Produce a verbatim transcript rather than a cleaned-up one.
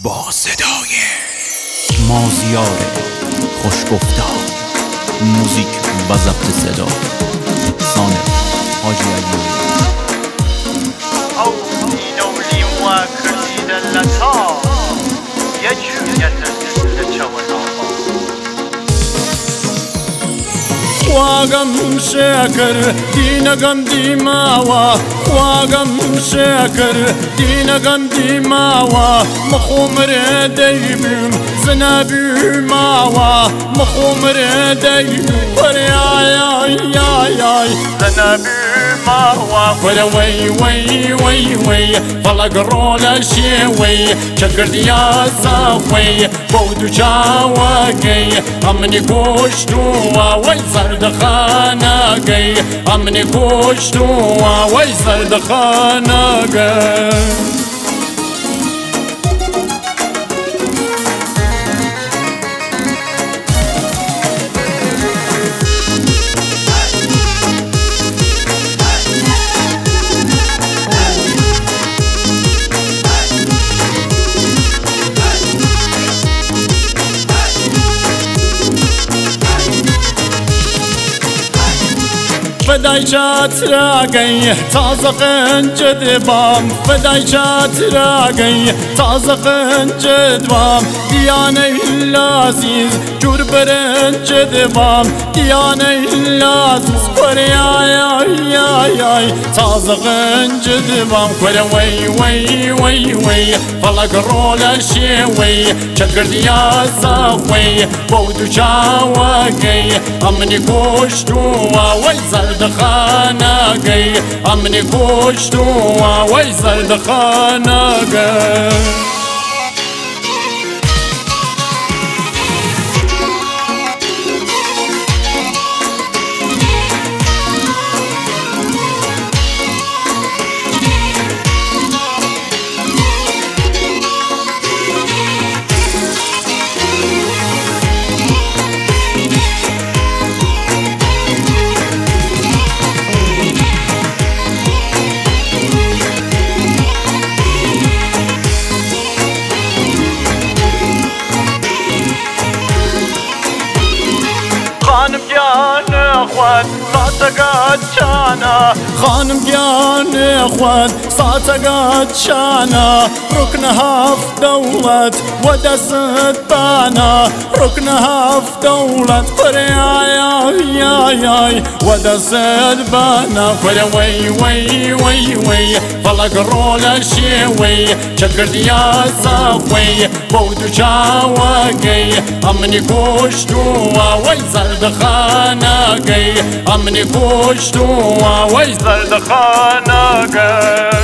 با صدای مازیار خوشگفتار، موزیک و ضبط صدا سانه حاجی ایوبی. او دینولی و کردی دلتا یجویت لچوانا واقم شاكر دينكم ديماوا واقم شاكر دينكم ديماوا مخومر ديبم زنابي ماوا مخومر ديبم وريا يا يا يا زنابي ماوا ولا وي وي وي وي فلق رولا شوي شكر يا صافي بودو جاواقي امني كوشتوا وي زردخانا قي امني كوشتوا وي زردخانا قي فدای شات راقي تازقن جدبام فدای شات راقي تازقن جدبام دياني العزيز جور برن جدبام دياني العزيز وريا يا يا يا تازقن جدبام كل وي وي وي وي فلق رولا شوي شكر يا صافي بودو جاواقي امني كوشتوا وي زردخانا قي امني كوشتوا وي زردخانا قي خانم جان اخوان صاتقات شانا خانم جان اخوان صاتقات شانا ركنها في دولة ودست بانا ركنها في دولة فريا يا يا يا ودست بانا كل وي وي وي وي فلق رولا شوي شكر يا صافي بودو جاواقي امني كوشتوا وي زردخانا قي امني كوشتوا وي زردخانا قي